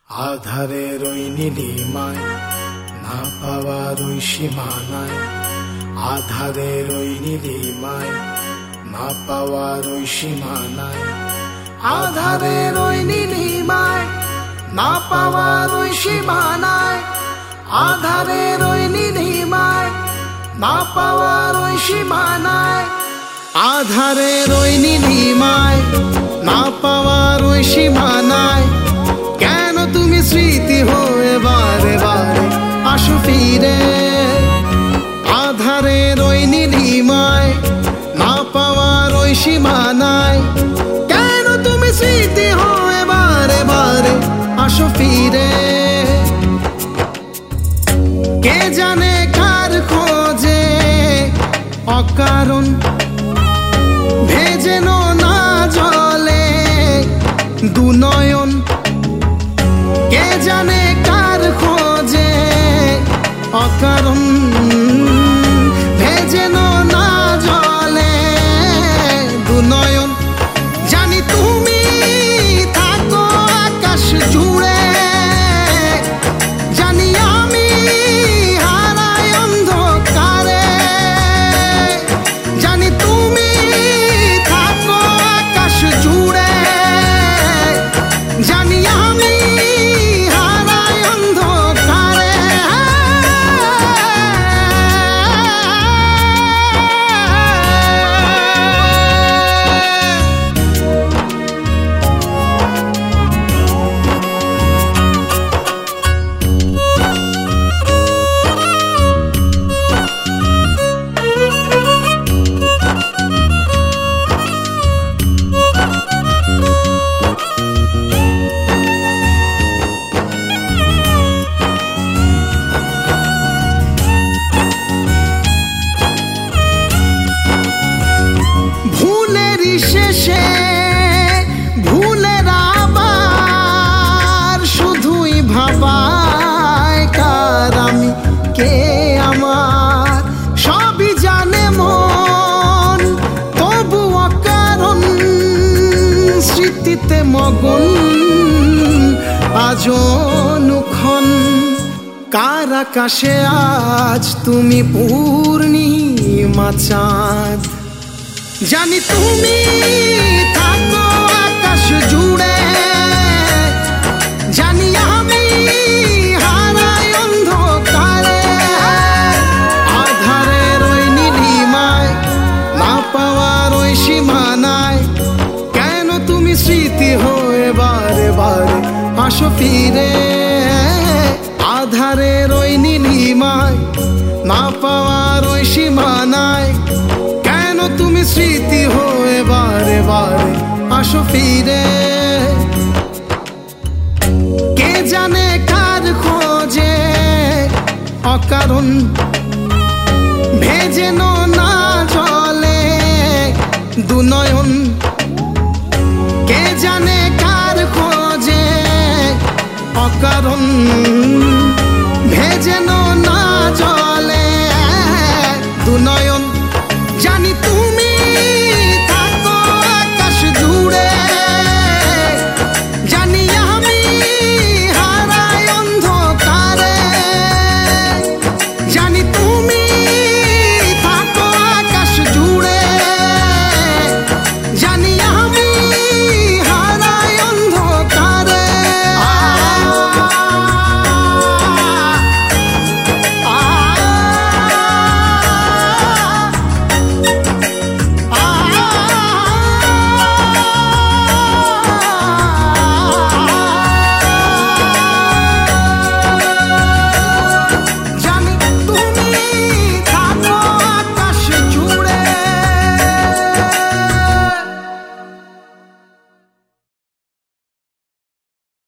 আধারের ওই নীলিমায় না পাওয়ার ওই সীমানায়, আধারের ওই নীলিমায় না পাওয়ার ওই সীমানায়, আধারের ওই নীলিমায় না পাওয়ার ওই সীমানায়, আধারের ওই নীলিমায় না পাওয়ার ওই সীমানায়, আধারের ওই নীলিমায় না পাওয়ার ওই সীমানায়। কেন তুমি স্মৃতি হয়ে বারে বারে আসো ফিরে? আধারের ওই নীলিমায় না পাওয়ার ওই সীমানায়, কেন তুমি স্মৃতি হয়ে বারে বারে আসো ফিরে? কে জানে কার খোঁজে অকারণ ভেজেন না জলে দুনয়ন, কে জানে কার খোঁজে অকারণ ভেজেন না জলে দুনয়ন। জানি তুমি থাকো আকাশ জুড়ে, জানি আমি হারাই অন্ধকারে, জানি তুমি থাকো আকাশ জুড়ে, জানি আমি হারাই অন্ধকারে। শেষে ভুলের আবার শুধুই ভাবায় কার আমি কে আমার, সবই জানে মন তবু অকারণ স্মৃতিতে মগন আজও অনুক্ষণ। কার আকাশে আজ তুমি পূর্ণিমা চাঁদ, জানি তুমি থাকো আকাশ জুড়ে, জানি আমি হারাই অন্ধকারে। আধারের ওই নীলিমায় না পাওয়ার ওই সীমানায়, কেন তুমি স্মৃতি হয়ে বারে বারে আসো ফিরে? আধারের ওই নীলিমায় না পাওয়ার ওই সীমানায়, তুমি স্মৃতি হয়ে বারে বারে আসো ফিরে? কে জানে কার খোঁজে অকারণ ভেজেন না জলে দুনয়ন, কে জানে কার খোঁজে অকারণ ভেজেন না